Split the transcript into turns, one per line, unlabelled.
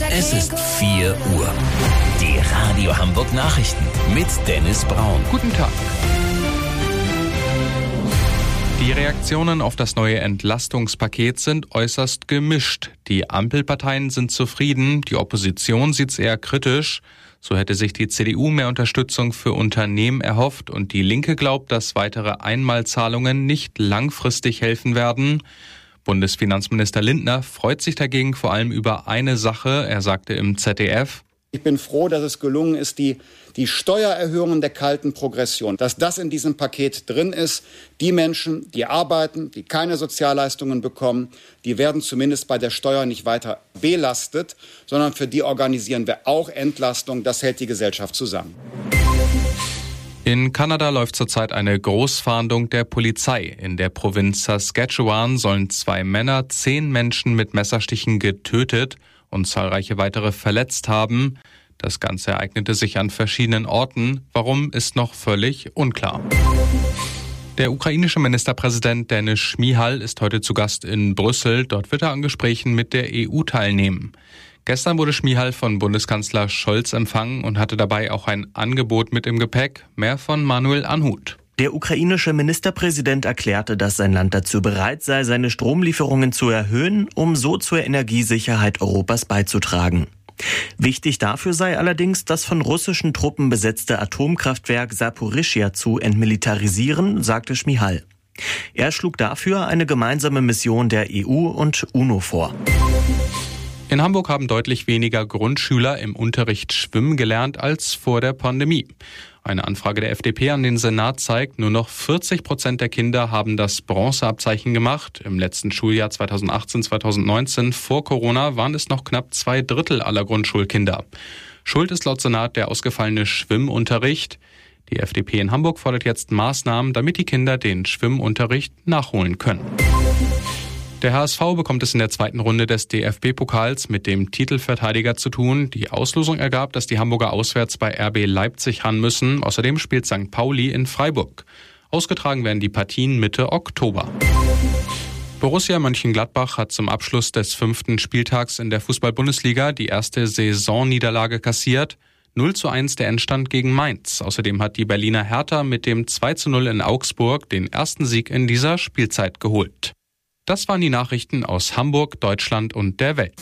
Es ist 4 Uhr. Die Radio Hamburg Nachrichten mit Dennis Braun.
Guten Tag. Die Reaktionen auf das neue Entlastungspaket sind äußerst gemischt. Die Ampelparteien sind zufrieden, die Opposition sieht es eher kritisch. So hätte sich die CDU mehr Unterstützung für Unternehmen erhofft und die Linke glaubt, dass weitere Einmalzahlungen nicht langfristig helfen werden. Bundesfinanzminister Lindner freut sich dagegen vor allem über eine Sache. Er sagte im ZDF:
Ich bin froh, dass es gelungen ist, die Steuererhöhungen der kalten Progression, dass das in diesem Paket drin ist. Die Menschen, die arbeiten, die keine Sozialleistungen bekommen, die werden zumindest bei der Steuer nicht weiter belastet, sondern für die organisieren wir auch Entlastung. Das hält die Gesellschaft zusammen.
In Kanada läuft zurzeit eine Großfahndung der Polizei. In der Provinz Saskatchewan sollen 2 Männer 10 Menschen mit Messerstichen getötet und zahlreiche weitere verletzt haben. Das Ganze ereignete sich an verschiedenen Orten. Warum, ist noch völlig unklar. Der ukrainische Ministerpräsident Denis Šmyhal ist heute zu Gast in Brüssel. Dort wird er an Gesprächen mit der EU teilnehmen. Gestern wurde Šmyhal von Bundeskanzler Scholz empfangen und hatte dabei auch ein Angebot mit im Gepäck. Mehr von Manuel Anhut.
Der ukrainische Ministerpräsident erklärte, dass sein Land dazu bereit sei, seine Stromlieferungen zu erhöhen, um so zur Energiesicherheit Europas beizutragen. Wichtig dafür sei allerdings, das von russischen Truppen besetzte Atomkraftwerk Saporischschja zu entmilitarisieren, sagte Šmyhal. Er schlug dafür eine gemeinsame Mission der EU und UNO vor.
In Hamburg haben deutlich weniger Grundschüler im Unterricht schwimmen gelernt als vor der Pandemie. Eine Anfrage der FDP an den Senat zeigt, nur noch 40% der Kinder haben das Bronzeabzeichen gemacht. Im letzten Schuljahr 2018/2019 vor Corona waren es noch knapp 2/3 aller Grundschulkinder. Schuld ist laut Senat der ausgefallene Schwimmunterricht. Die FDP in Hamburg fordert jetzt Maßnahmen, damit die Kinder den Schwimmunterricht nachholen können. Der HSV bekommt es in der zweiten Runde des DFB-Pokals mit dem Titelverteidiger zu tun. Die Auslosung ergab, dass die Hamburger auswärts bei RB Leipzig ran müssen. Außerdem spielt St. Pauli in Freiburg. Ausgetragen werden die Partien Mitte Oktober. Borussia Mönchengladbach hat zum Abschluss des 5. Spieltags in der Fußball-Bundesliga die erste Saisonniederlage kassiert. 0:1 der Endstand gegen Mainz. Außerdem hat die Berliner Hertha mit dem 2:0 in Augsburg den ersten Sieg in dieser Spielzeit geholt. Das waren die Nachrichten aus Hamburg, Deutschland und der Welt.